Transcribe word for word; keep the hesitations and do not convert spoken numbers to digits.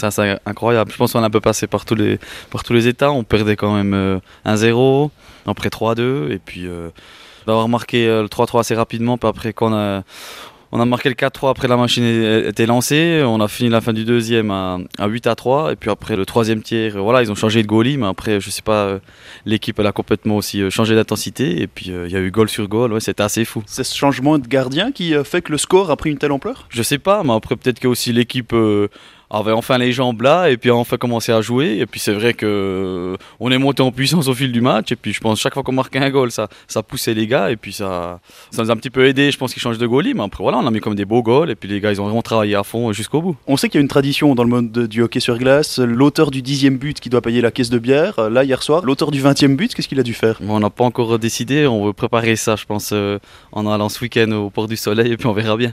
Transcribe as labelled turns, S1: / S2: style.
S1: c'est assez incroyable. Je pense qu'on a un peu passé par tous les, par tous les états. On perdait quand même euh, un zéro, après trois deux, et puis euh, d'avoir marqué euh, le trois trois assez rapidement. Puis après, quand on a, on a marqué le quatre trois, après la machine était lancée, on a fini la fin du deuxième à, à huit à trois, et puis après le troisième tiers, voilà, ils ont changé de goalie, mais après, je sais pas, euh, l'équipe elle a complètement aussi euh, changé d'intensité, et puis il euh, y a eu goal sur goal, ouais, c'était assez fou.
S2: C'est ce changement de gardien qui fait que le score a pris une telle ampleur?
S1: Je sais pas, mais après peut-être que aussi l'équipe euh, avait enfin les jambes là et puis a enfin commencé à jouer, et puis c'est vrai que euh, on est monté en puissance au fil du match, et puis je pense chaque fois qu'on marquait un goal ça, ça poussait les gars, et puis ça, ça nous a un petit peu aidé, je pense qu'ils changent de goalie, mais après voilà, on a mis comme des beaux goals, et puis les gars ils ont vraiment travaillé à fond jusqu'au bout.
S2: On sait qu'il y a une tradition dans le monde du hockey sur glace, l'auteur du dixième but qui doit payer la caisse de bière, là hier soir, l'auteur du vingtième but, qu'est-ce qu'il a dû faire?
S1: On n'a pas encore décidé, on veut préparer ça je pense euh, en allant ce week-end au Port du Soleil, et puis on verra bien.